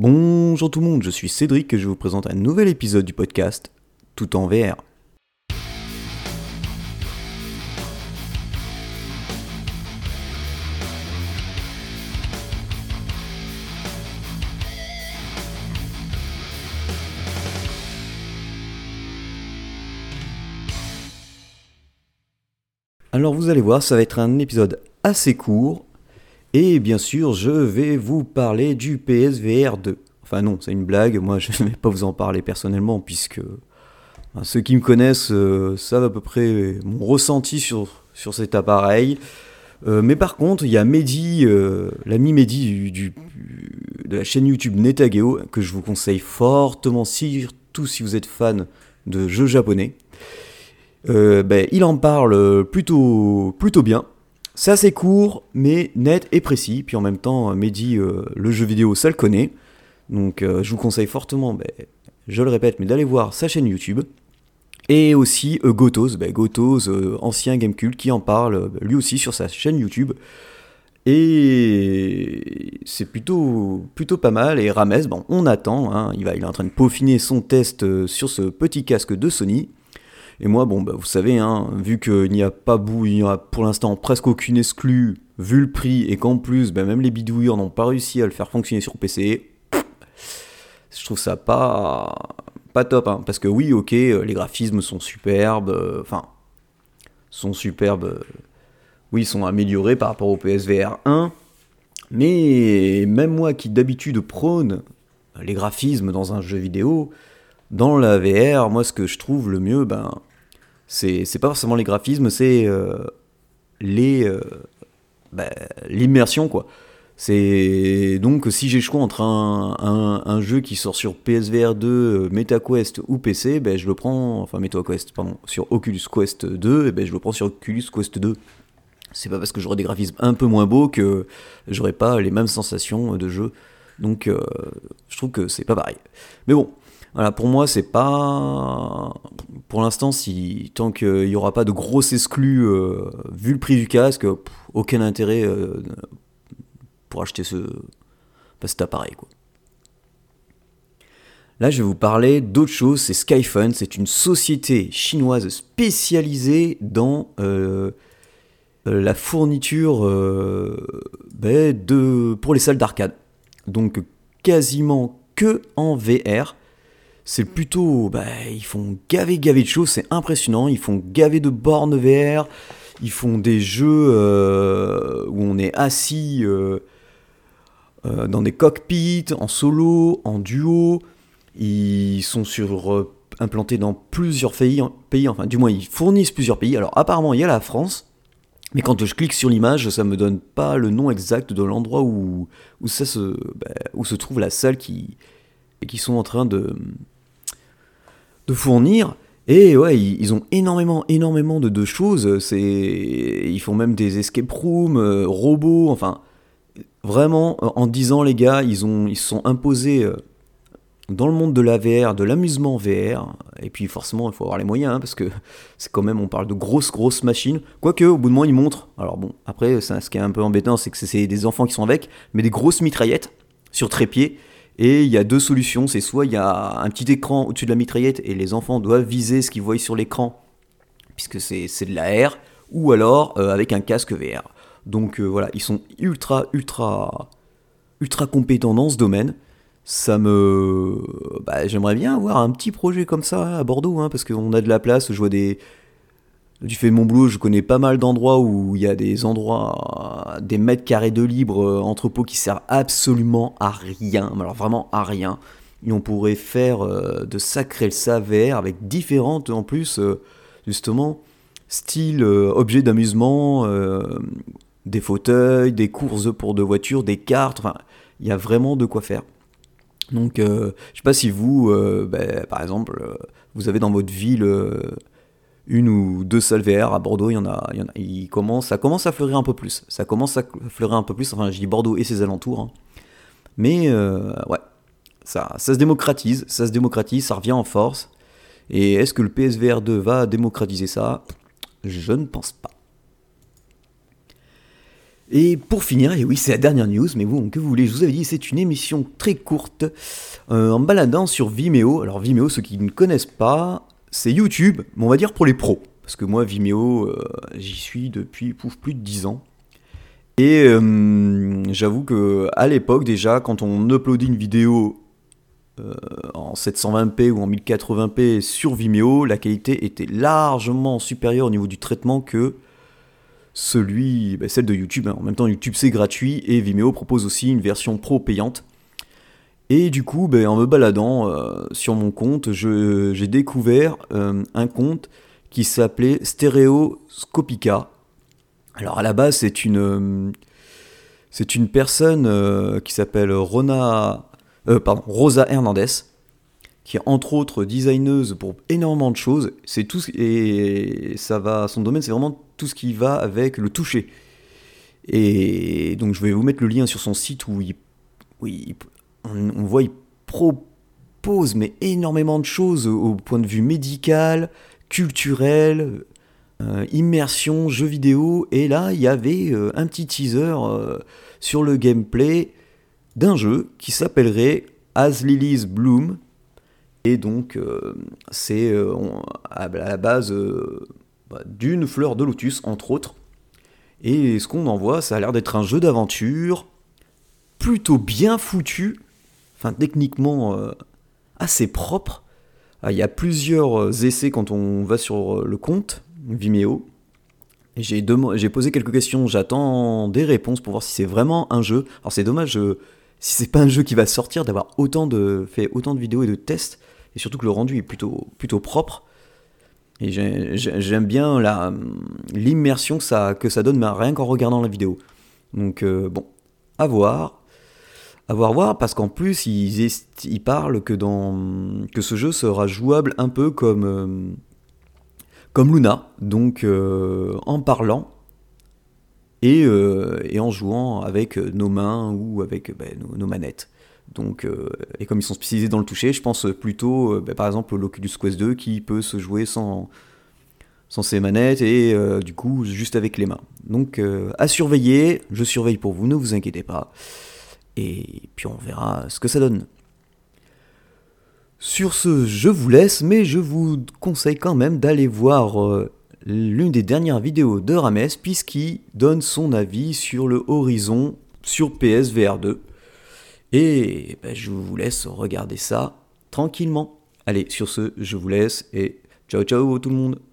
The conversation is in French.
Bonjour tout le monde, je suis Cédric et je vous présente un nouvel épisode du podcast Tout en VR. Alors vous allez voir, ça va être un épisode assez court et bien sûr je vais vous parler du PSVR 2. Enfin non, c'est une blague, moi je ne vais pas vous en parler personnellement puisque ceux qui me connaissent savent à peu près mon ressenti sur cet appareil. Mais par contre, il y a Mehdi, l'ami Mehdi de la chaîne YouTube Netageo, que je vous conseille fortement, surtout si vous êtes fan de jeux japonais. Il en parle plutôt bien. C'est assez court, mais net et précis. Puis en même temps, Mehdi, le jeu vidéo, ça le connaît. Donc je vous conseille fortement, je le répète, mais d'aller voir sa chaîne YouTube. Et aussi Gotos, ancien Gamecult, qui en parle lui aussi sur sa chaîne YouTube. Et c'est plutôt pas mal. Et Rames, on attend, hein, il est en train de peaufiner son test sur ce petit casque de Sony. Et moi, vous savez, hein, vu qu'il n'y a pour l'instant presque aucune exclue, vu le prix, et qu'en plus, même les bidouilleurs n'ont pas réussi à le faire fonctionner sur PC, je trouve ça pas top, hein, parce que oui, ok, les graphismes sont superbes, oui, ils sont améliorés par rapport au PSVR 1, mais même moi qui d'habitude prône les graphismes dans un jeu vidéo, dans la VR, moi ce que je trouve le mieux, c'est pas forcément les graphismes, c'est l'immersion, quoi. C'est donc si j'ai le choix entre un jeu qui sort sur PSVR 2, MetaQuest ou PC, je le prends, sur Oculus Quest 2, et je le prends sur Oculus Quest 2. C'est pas parce que j'aurai des graphismes un peu moins beaux que j'aurai pas les mêmes sensations de jeu. Donc je trouve que c'est pas pareil. Mais bon, voilà, pour moi c'est pas... Pour l'instant, tant qu'il n'y aura pas de grosses exclus, vu le prix du casque, aucun intérêt pour acheter cet appareil, quoi. Là, je vais vous parler d'autre chose, c'est Skyfun, c'est une société chinoise spécialisée dans la fourniture pour les salles d'arcade. Donc quasiment que en VR. C'est plutôt... ils font gaver de choses, c'est impressionnant. Ils font gaver de bornes VR. Ils font des jeux où on est assis dans des cockpits, en solo, en duo. Ils sont implantés dans plusieurs pays, enfin du moins ils fournissent plusieurs pays. Alors apparemment il y a la France, mais quand je clique sur l'image, ça me donne pas le nom exact de l'endroit où se trouve la salle qui sont en train de fournir. Et ouais, ils ont énormément de choses. Ils font même des escape rooms, robots, enfin vraiment en 10 ans les gars, ils se sont imposés dans le monde de la VR, de l'amusement VR. Et puis forcément il faut avoir les moyens, hein, parce que c'est quand même, on parle de grosses machines. Quoique au bout de moment ils montrent. Alors bon, après ce qui est un peu embêtant, c'est que c'est des enfants qui sont avec, mais des grosses mitraillettes sur trépied. Et il y a deux solutions, c'est soit il y a un petit écran au-dessus de la mitraillette et les enfants doivent viser ce qu'ils voient sur l'écran, puisque c'est de la R, ou alors avec un casque VR. Donc voilà, ils sont ultra compétents dans ce domaine. J'aimerais bien avoir un petit projet comme ça à Bordeaux, hein, parce qu'on a de la place, je vois du fait de mon boulot, je connais pas mal d'endroits où il y a des mètres carrés de libre, entrepôts qui servent absolument à rien, mais alors vraiment à rien. Et on pourrait faire de sacrés saveurs avec différentes, en plus, justement, style objets d'amusement, des fauteuils, des courses de voitures, des cartes, enfin, il y a vraiment de quoi faire. Donc, je sais pas si vous, par exemple, vous avez dans votre ville... une ou deux salles VR. À Bordeaux, ça commence à fleurir un peu plus. Enfin, je dis Bordeaux et ses alentours, hein. Mais ouais, ça se démocratise, ça revient en force. Et est-ce que le PSVR 2 va démocratiser ça ? Je ne pense pas. Et pour finir, et oui c'est la dernière news, mais bon, que vous voulez, je vous avais dit, c'est une émission très courte, en baladant sur Vimeo. Alors Vimeo, ceux qui ne connaissent pas, c'est YouTube, mais on va dire pour les pros. Parce que moi, Vimeo, j'y suis depuis plus de 10 ans. Et j'avoue que à l'époque déjà, quand on uploadait une vidéo en 720p ou en 1080p sur Vimeo, la qualité était largement supérieure au niveau du traitement que celle de YouTube. En même temps, YouTube c'est gratuit et Vimeo propose aussi une version pro payante. Et du coup, en me baladant sur mon compte, j'ai découvert un compte qui s'appelait Stereoscopica. Alors à la base, c'est une personne qui s'appelle Rosa Hernandez, qui est entre autres designeuse pour énormément de choses. C'est tout et son domaine, c'est vraiment tout ce qui va avec le toucher. Et donc je vais vous mettre le lien sur son site où on voit il propose mais énormément de choses au point de vue médical, culturel, immersion, jeux vidéo. Et là, il y avait un petit teaser sur le gameplay d'un jeu qui s'appellerait As Lilies Bloom. Et donc, c'est à la base d'une fleur de lotus, entre autres. Et ce qu'on en voit, ça a l'air d'être un jeu d'aventure plutôt bien foutu, enfin techniquement assez propre. Il y a plusieurs essais quand on va sur le compte Vimeo. Et j'ai posé quelques questions, j'attends des réponses pour voir si c'est vraiment un jeu. Alors c'est dommage, si c'est pas un jeu qui va sortir, d'avoir fait autant de vidéos et de tests, et surtout que le rendu est plutôt propre. Et j'aime bien l'immersion que ça donne, mais rien qu'en regardant la vidéo. Donc bon, à voir, parce qu'en plus ils parlent que ce jeu sera jouable un peu comme Luna, donc en parlant et en jouant avec nos mains ou avec nos manettes. Donc, et comme ils sont spécialisés dans le toucher, je pense plutôt par exemple au l'Oculus Quest 2 qui peut se jouer sans ses manettes et du coup juste avec les mains. Donc à surveiller, je surveille pour vous, ne vous inquiétez pas. Et puis on verra ce que ça donne. Sur ce, je vous laisse, mais je vous conseille quand même d'aller voir l'une des dernières vidéos de Rames, puisqu'il donne son avis sur le Horizon sur PSVR 2. Et je vous laisse regarder ça tranquillement. Allez, sur ce, je vous laisse et ciao ciao tout le monde.